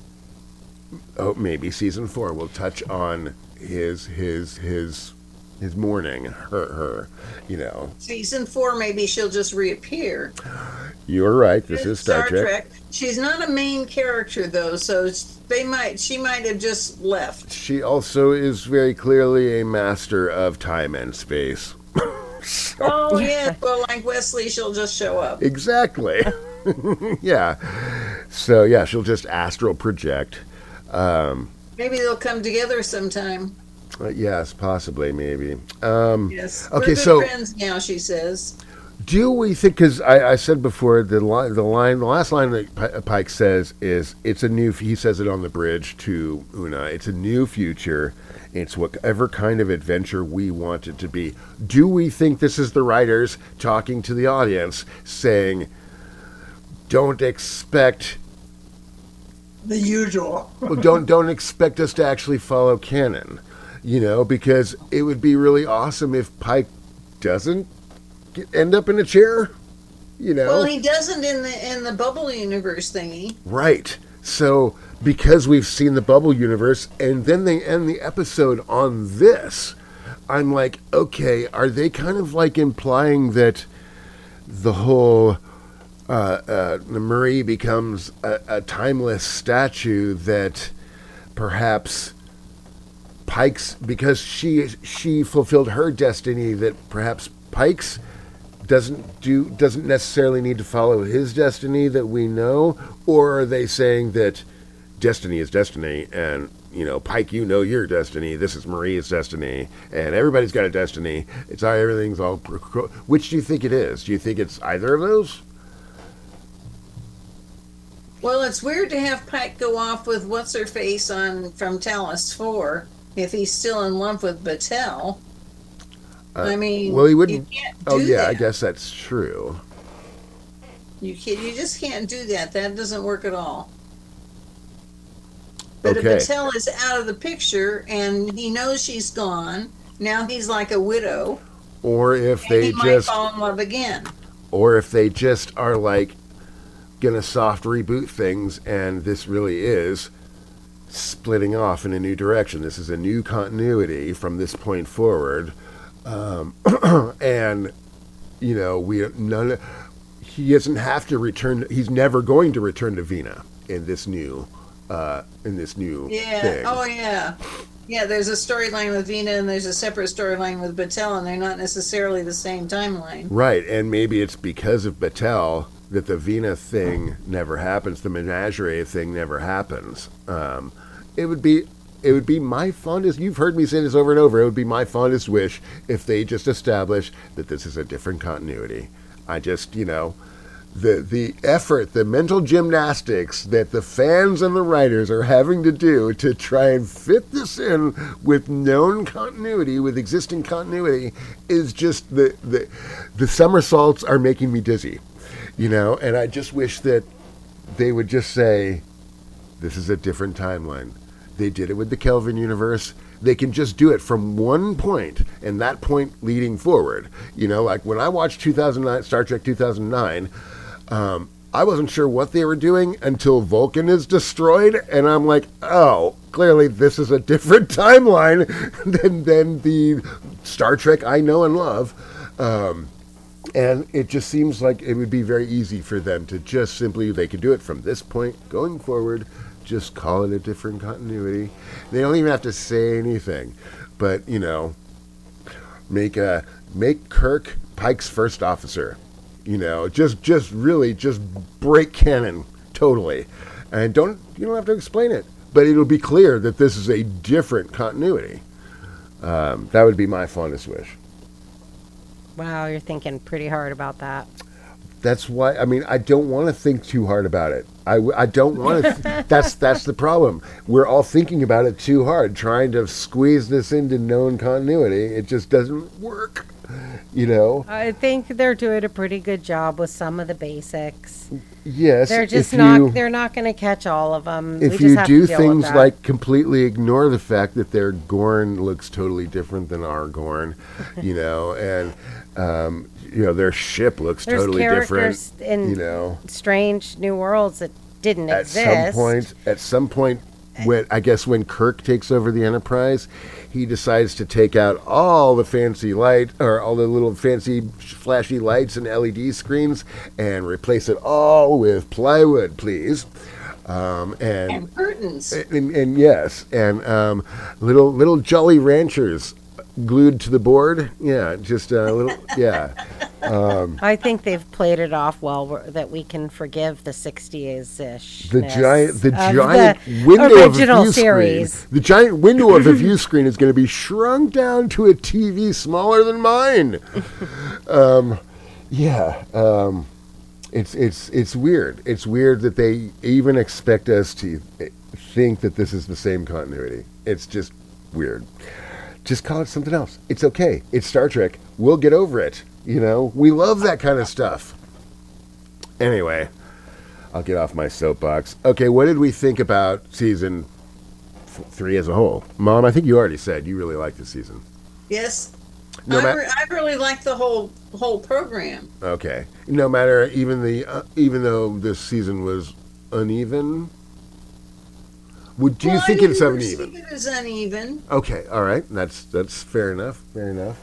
maybe season 4 will touch on his mourning, her, you know. Season 4, maybe she'll just reappear. You're right. This is Star Trek. She's not a main character though, so she might have just left. She also is very clearly a master of time and space. Oh yeah, well, like Wesley, she'll just show up. Exactly. Yeah. So yeah, she'll just astral project. Maybe they'll come together sometime. Yes, possibly, maybe. Yes. Okay, We're good so friends now, she says. do we think? Because I said before, the last line that Pike says is, "It's a new." He says it on the bridge to Una. It's a new future. It's whatever kind of adventure we want it to be. Do we think this is the writers talking to the audience, saying, "Don't expect." The usual. Well, don't expect us to actually follow canon, you know, because it would be really awesome if Pike doesn't end up in a chair, you know. Well, he doesn't in the bubble universe thingy. Right. So because we've seen the bubble universe, and then they end the episode on this, I'm like, okay, are they kind of like implying that the whole Marie becomes a timeless statue, that perhaps Pike's, because she fulfilled her destiny, that perhaps Pike's doesn't necessarily need to follow his destiny that we know? Or are they saying that destiny is destiny, and you know, Pike, you know your destiny, this is Marie's destiny, and everybody's got a destiny, it's how everything's all... Which do you think it is? Do you think it's either of those? Well, it's weird to have Pike go off with what's-her-face from Talos 4 if he's still in love with Batel. I mean, well, he wouldn't. You can't do yeah, that. I guess that's true. You just can't do that. That doesn't work at all. But Okay. if Batel is out of the picture and he knows she's gone, now he's like a widow. Or if And they he might just, fall in love again. or if they just are like gonna soft reboot things, and this really is splitting off in a new direction. This is a new continuity from this point forward, and you know, he doesn't have to return. He's never going to return to Vina in this new Yeah. thing. Oh, yeah. Yeah, there's a storyline with Vina and there's a separate storyline with Batel, and they're not necessarily the same timeline. Right, and maybe it's because of Batel that the Vina thing never happens, the menagerie thing never happens. It would be my fondest, you've heard me say this over and over, it would be my fondest wish if they just establish that this is a different continuity. I just, you know, the effort, the mental gymnastics that the fans and the writers are having to do to try and fit this in with known continuity, with existing continuity, is just the somersaults are making me dizzy, you know. And I just wish that they would just say, this is a different timeline. They did it with the Kelvin universe. They can just do it from one point, and that point leading forward. You know, like when I watched Star Trek 2009, I wasn't sure what they were doing until Vulcan is destroyed, and I'm like, oh, clearly this is a different timeline than the Star Trek I know and love. And it just seems like it would be very easy for them to just simply, they could do it from this point going forward, just call it a different continuity. They don't even have to say anything, but, you know, make Kirk Pike's first officer. You know, just really just break canon totally, and you don't have to explain it, but it'll be clear that this is a different continuity. That would be my fondest wish. Wow, you're thinking pretty hard about that. That's why, I mean, I don't want to think too hard about it. I don't want to. That's the problem. We're all thinking about it too hard, trying to squeeze this into known continuity. It just doesn't work, you know. I think they're doing a pretty good job with some of the basics. Yes, They're just not. They're not going to catch all of them. If you do things like completely ignore the fact that their Gorn looks totally different than our Gorn, you know, and you know, their ship looks totally different. In you know, Strange New Worlds that didn't exist. At some point, when Kirk takes over the Enterprise, he decides to take out all the fancy light, or all the little fancy flashy lights and LED screens, and replace it all with plywood, please. And curtains. And yes, and little Jolly Ranchers glued to the board. Yeah, just a little. Yeah. I think they've played it off well that we can forgive the 60s-ish. The giant window original of a view series. Screen. The giant window of a view screen is going to be shrunk down to a TV smaller than mine. It's weird. It's weird that they even expect us to think that this is the same continuity. It's just weird. Just call it something else. It's okay. It's Star Trek. We'll get over it. You know, we love that kind of stuff. Anyway, I'll get off my soapbox. Okay, what did we think about season 3 as a whole? Mom, I think you already said you really liked the season. Yes. I really liked the whole program. Okay. No matter, even though this season was uneven? Do you think it's uneven? It is uneven. Okay, all right. That's fair enough. Fair enough.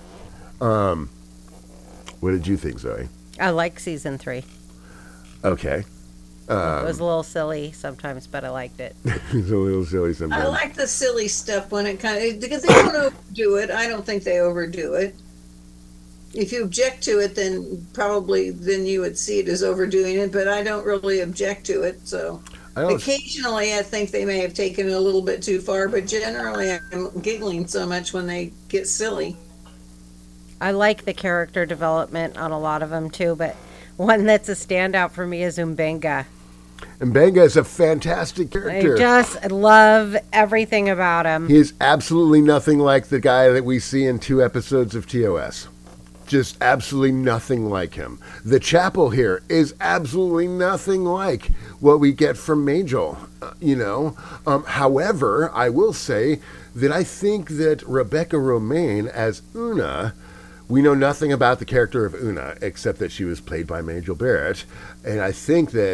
What did you think, Zoe? I like season 3. Okay. It was a little silly sometimes, but I liked it. It's a little silly sometimes. I like the silly stuff when it because they don't overdo it. I don't think they overdo it. If you object to it, then you would see it as overdoing it, but I don't really object to it, so... Occasionally, I think they may have taken it a little bit too far, but generally, I'm giggling so much when they get silly. I like the character development on a lot of them, too, but one that's a standout for me is M'Benga. M'Benga is a fantastic character. I just love everything about him. He is absolutely nothing like the guy that we see in 2 episodes of TOS. Just absolutely nothing like him. The chapel here is absolutely nothing like what we get from Majel, you know. However, I will say that I think that Rebecca Romijn as Una, we know nothing about the character of Una except that she was played by Majel Barrett, and I think that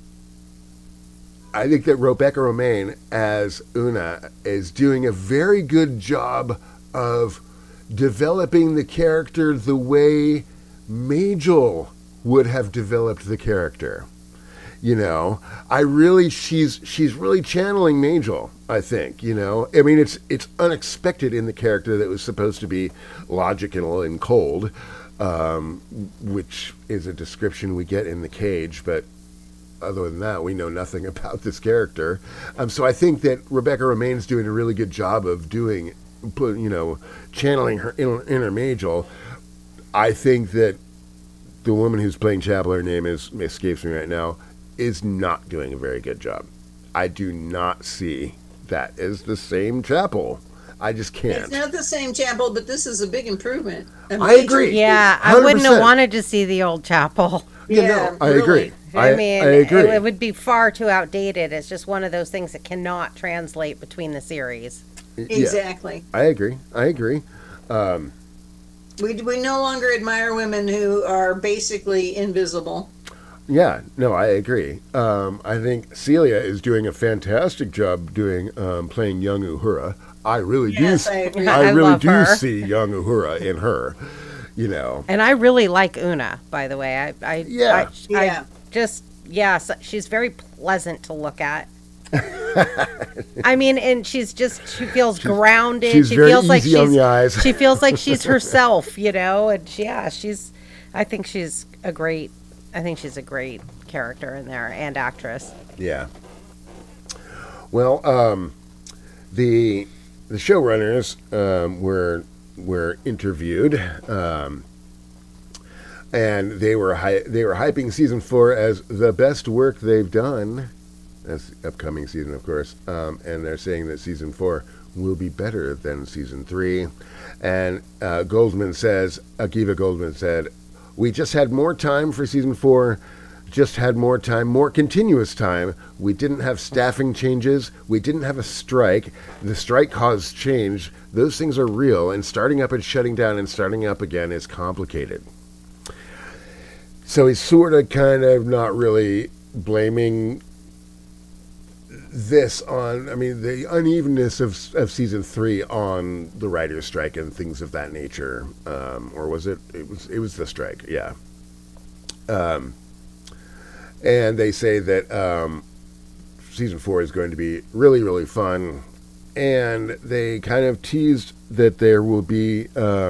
Rebecca Romijn as Una is doing a very good job of developing the character the way Majel would have developed the character. You know, she's really channeling Majel, I think, you know. I mean, it's unexpected in the character that was supposed to be logical and cold, which is a description we get in The Cage, but other than that, we know nothing about this character. So I think that Rebecca Romijn's doing a really good job of channeling her inner Majel. I think that the woman who's playing Chapel, her name escapes me right now, is not doing a very good job. I do not see that as the same Chapel. I just can't. It's not the same Chapel, but this is a big improvement. I agree. Yeah, 100%. I wouldn't have wanted to see the old Chapel. Yeah, I agree. I agree. It would be far too outdated. It's just one of those things that cannot translate between the series. Exactly. Yeah, I agree. We no longer admire women who are basically invisible. Yeah, no, I agree. I think Celia is doing a fantastic job playing young Uhura. I really do see young Uhura in her, you know. And I really like Una, by the way. She's very pleasant to look at. I mean, and she feels grounded. She feels like on the eyes. She feels like she's herself, you know. And I think she's a great character in there and actress. Yeah. Well, the showrunners were interviewed. And they were hyping season 4 as the best work they've done. That's the upcoming season, of course. And they're saying that season 4 will be better than season 3. And Akiva Goldsman said, "We just had more time for season 4. Just had more time, more continuous time. We didn't have staffing changes. We didn't have a strike. The strike caused change. Those things are real. And starting up and shutting down and starting up again is complicated." So he's sort of kind of not really blaming this on, the unevenness of season 3 on the writer's strike and things of that nature. Or was it? It was the strike, yeah. And they say that season 4 is going to be really, really fun. And they kind of teased that there will be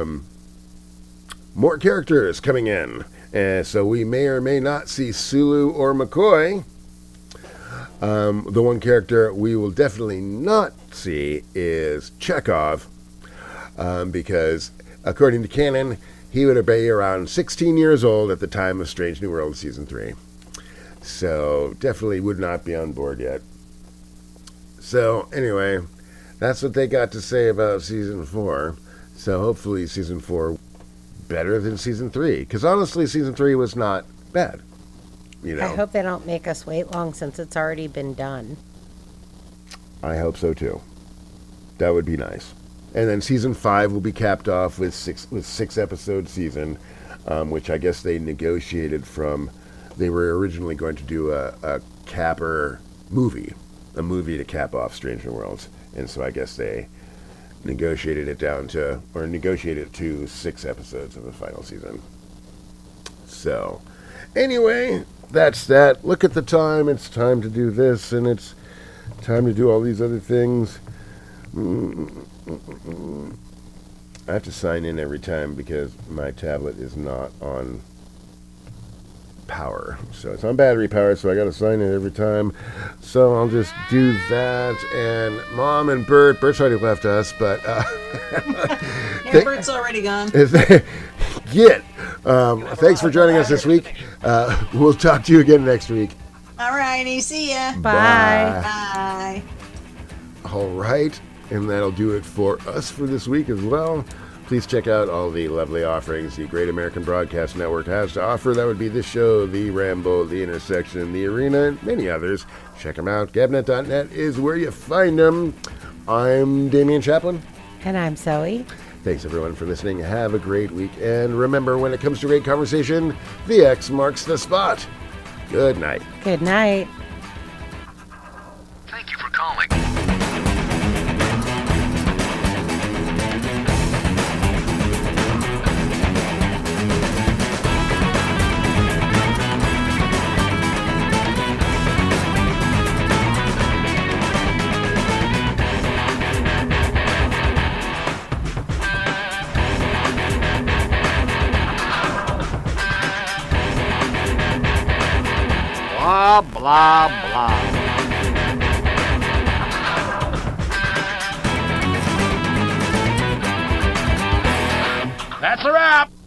more characters coming in. And so we may or may not see Sulu or McCoy. The one character we will definitely not see is Chekhov, because according to canon, he would be around 16 years old at the time of Strange New Worlds Season 3. So definitely would not be on board yet. So anyway, that's what they got to say about Season 4. So hopefully Season 4 better than Season 3. Because honestly, Season 3 was not bad. I hope they don't make us wait long since it's already been done. I hope so too. That would be nice. And then Season 5 will be capped off with six episode season, which I guess they negotiated from. They were originally going to do a capper movie, a movie to cap off Strange New Worlds, and so I guess they negotiated it to 6 episodes of the final season. So, anyway, that's that. Look at the time. It's time to do this, and it's time to do all these other things. I have to sign in every time because my tablet is not on power. So it's on battery power, so I got to sign in every time. So I'll just do that. And Mom and Bert's already left us, but yeah, Bert's already gone. Thanks for joining us this week. We'll talk to you again next week. All righty, see ya. Bye. Bye. All right, and that'll do it for us for this week as well. Please check out all the lovely offerings the Great American Broadcast Network has to offer. That would be this show, The Ramble, The Intersection, The Arena, and many others. Check them out. Gabnet.net is where you find them. I'm Damian Chaplin. And I'm Zoe. Thanks, everyone, for listening. Have a great week. And remember, when it comes to great conversation, the X marks the spot. Good night. Good night. Thank you for calling. Blah, blah, blah. That's a wrap.